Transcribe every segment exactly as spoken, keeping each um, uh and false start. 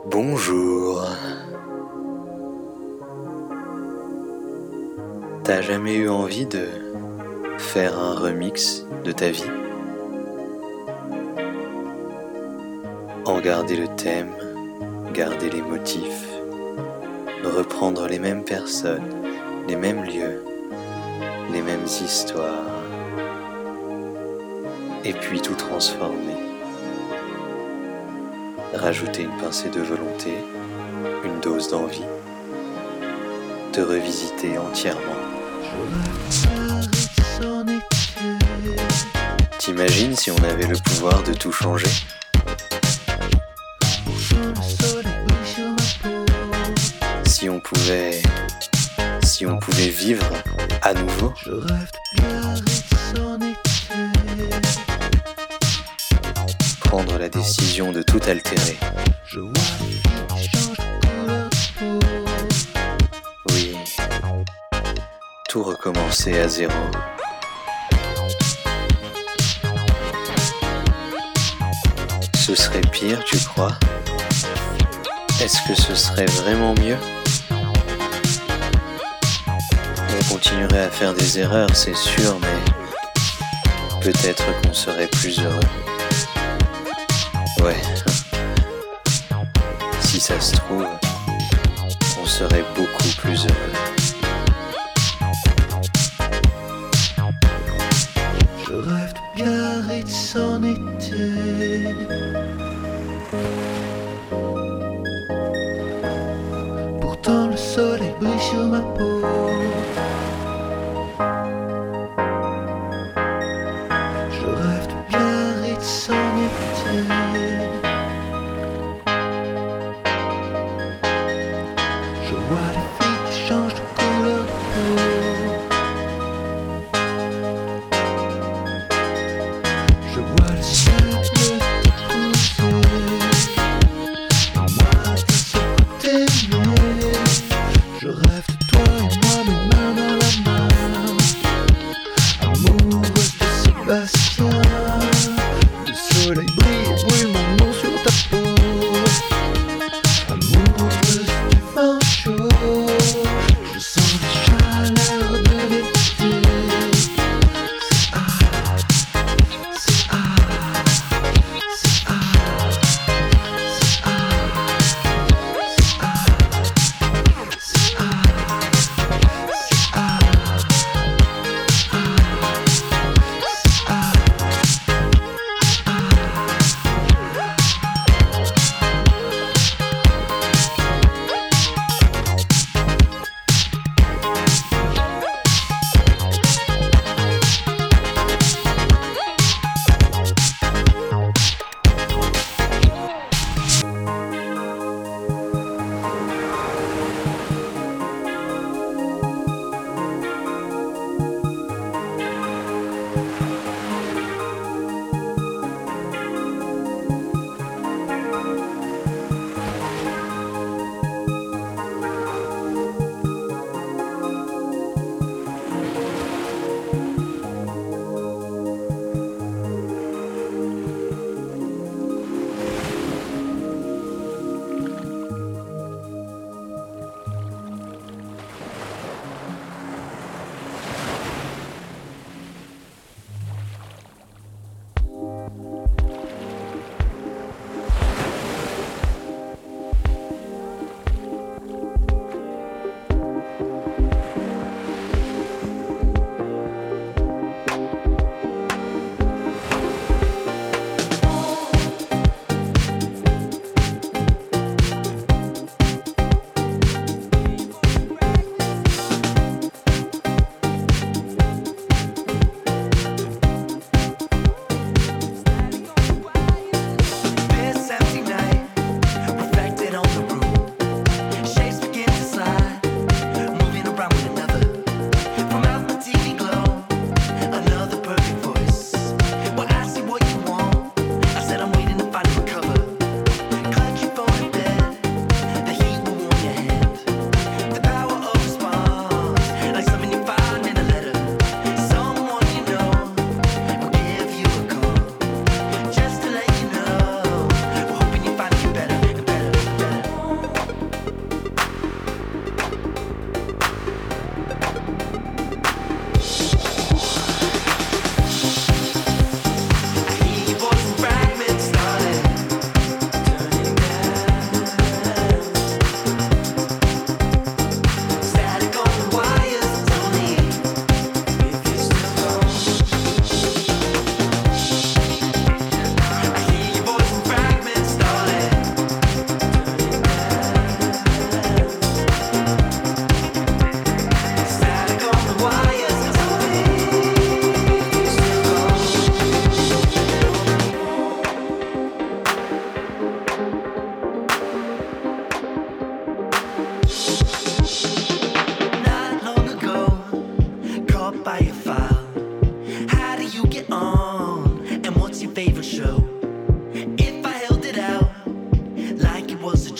Bonjour. T'as jamais eu envie de faire un remix de ta vie? En garder le thème, garder les motifs, reprendre les mêmes personnes, les mêmes lieux, les mêmes histoires, et puis tout transformer. Rajouter une pincée de volonté, une dose d'envie, te revisiter entièrement. T'imagines si on avait le pouvoir de tout changer? Si on pouvait... Si on pouvait vivre à nouveau? Prendre la décision de tout altérer. Oui, tout recommencer à zéro. Ce serait pire, tu crois? Est-ce que ce serait vraiment mieux? On continuerait à faire des erreurs, c'est sûr, mais peut-être qu'on serait plus heureux. Ouais, si ça se trouve, on serait beaucoup plus heureux. Je rêve de Biarritz en été. Pourtant le soleil brille sur ma peau. Je rêve de Biarritz en été. Je vois les filles qui changent de couleur de peau. Je vois le ciel bleu t'épouser. Et moi de ce t'aimer. Je rêve de toi et moi, mes mains dans la main. Amoureuse de Sébastien. Le soleil brille et brûle mon nom sur ta peau. Amoureuse du vent chaud. Je sens les chaleurs de l'été. C'est hâte, c'est hâte, c'est hâte, c'est hâte, c'est hâte, c'est hâte, c'est hâte.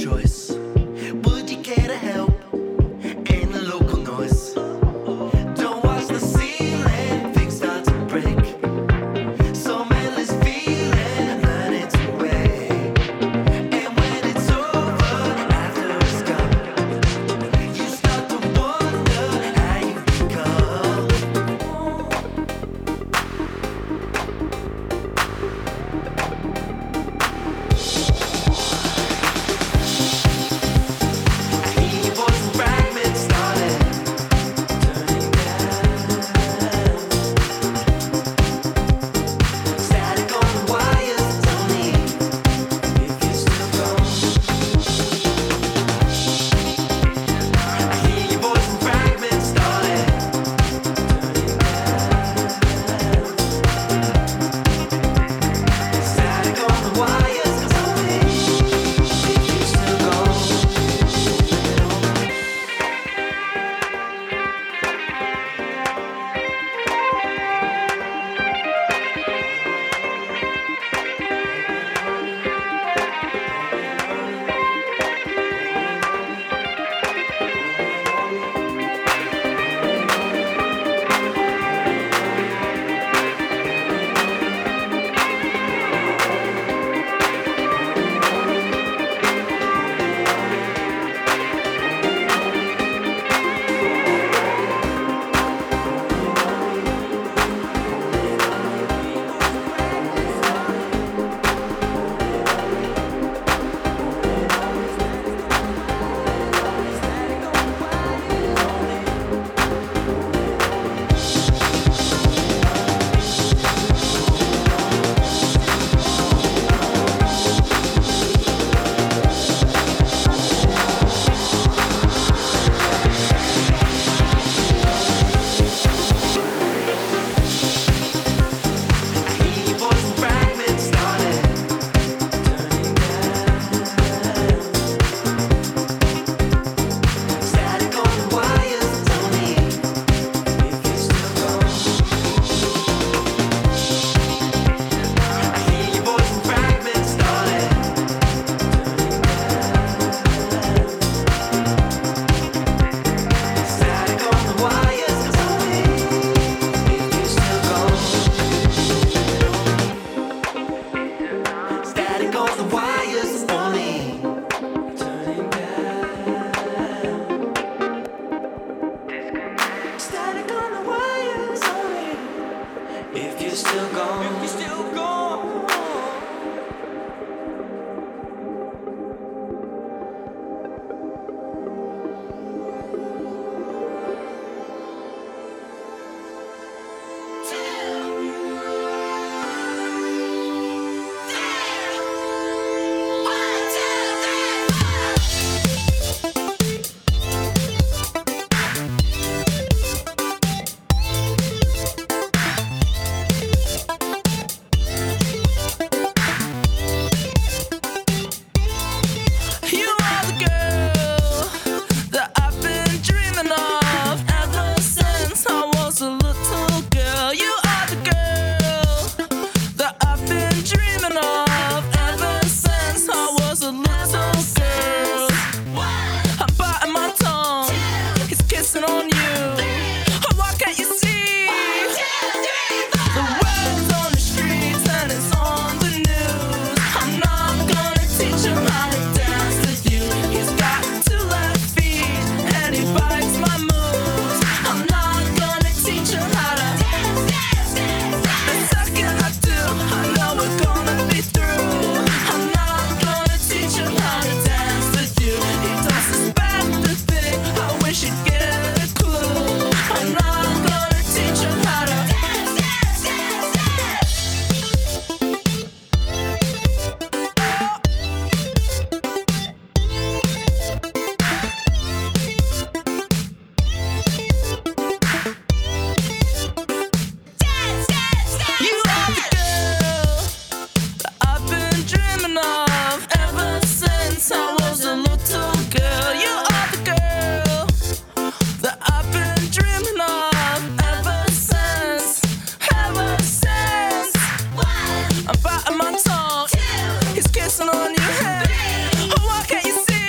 choice. Would you care to help in the local noise? Don't watch the ceiling, things start to break. Some endless feeling, learning to wait. And when it's over, after it's gone, you start to wonder how you become. I'm biting my tongue. He's kissing on your head. Oh, why can't you see?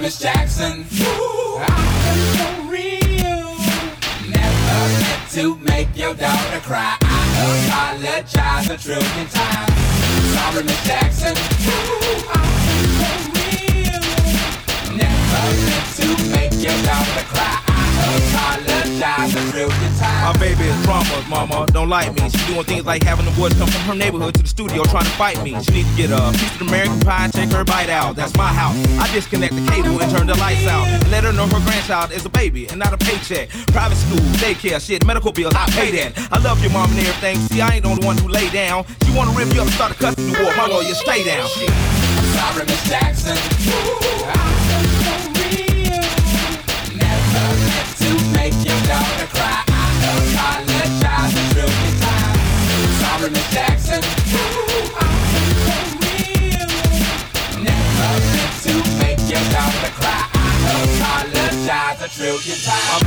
Miss Jackson. Ooh, I'm for real. Never meant to make your daughter cry. I apologize a trillion times. Sorry, Miss Jackson. Ooh, I'm for real. Never meant to make your daughter cry. I apologize a trillion times. My baby is drama, mama, don't like me. She doing things like having the boys come from her neighborhood to the studio trying to fight me. She needs to get a piece of American pie and take her bite out. That's my house. I disconnect the cable and turn the lights out. And let her know her grandchild is a baby and not a paycheck. Private school, daycare, shit, medical bills, I pay that. I love your mom and everything. See, I ain't the only one who lay down. She wanna rip you up and start a custody war. My lawyer, stay down. Shit. I'm sorry, Miss Jackson. Ooh, I'm for real. Never meant to make your daughter cry. I apologize a trillion times. Sorry, Miss Jackson. Ooh, I'm for real. Never meant to make your daughter cry. I apologize a trillion times.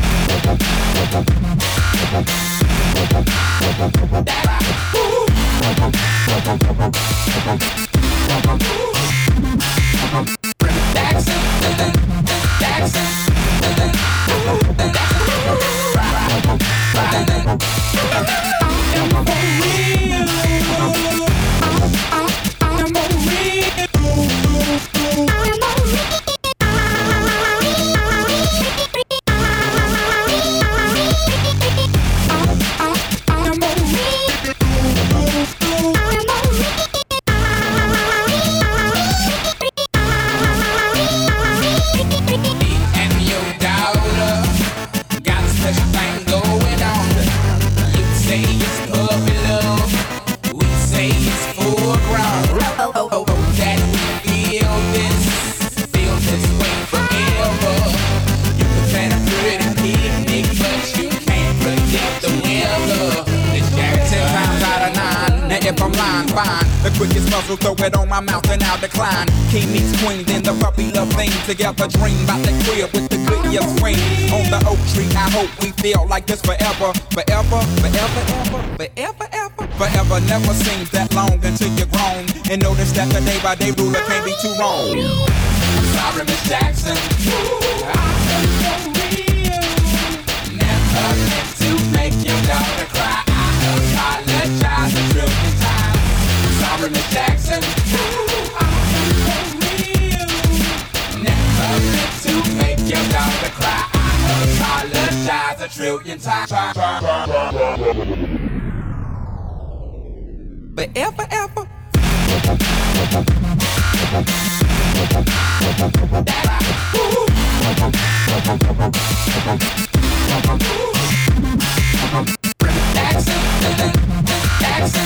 Jackson, Jackson, throw it on my mouth and I'll decline. King meets queen, then the puppy love thing. Together dream about the crib with the good year swing. On the oak tree, I hope we feel like this forever. Forever, forever, ever, forever, ever. Forever never seems that long until you're grown. And notice that the day by day ruler can't be too wrong. I'm sorry, Miss Jackson. Ooh, I'm for real. Never meant to make your daughter cry. I apologize a trillion times. Sorry, Miss Jackson. Ooh, I'm for real. Never meant to make your daughter cry. I apologize a trillion times. Forever, ever. Jackson, Jackson.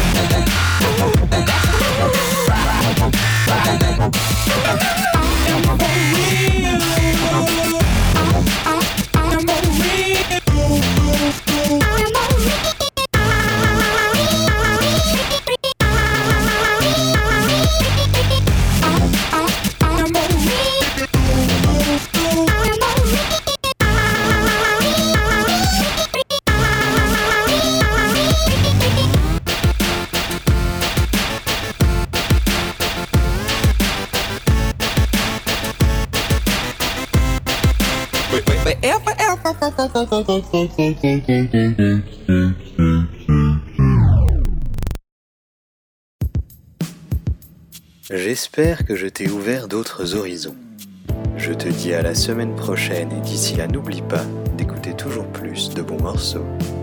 J'espère que je t'ai ouvert d'autres horizons. Je te dis à la semaine prochaine et d'ici là n'oublie pas d'écouter toujours plus de bons morceaux.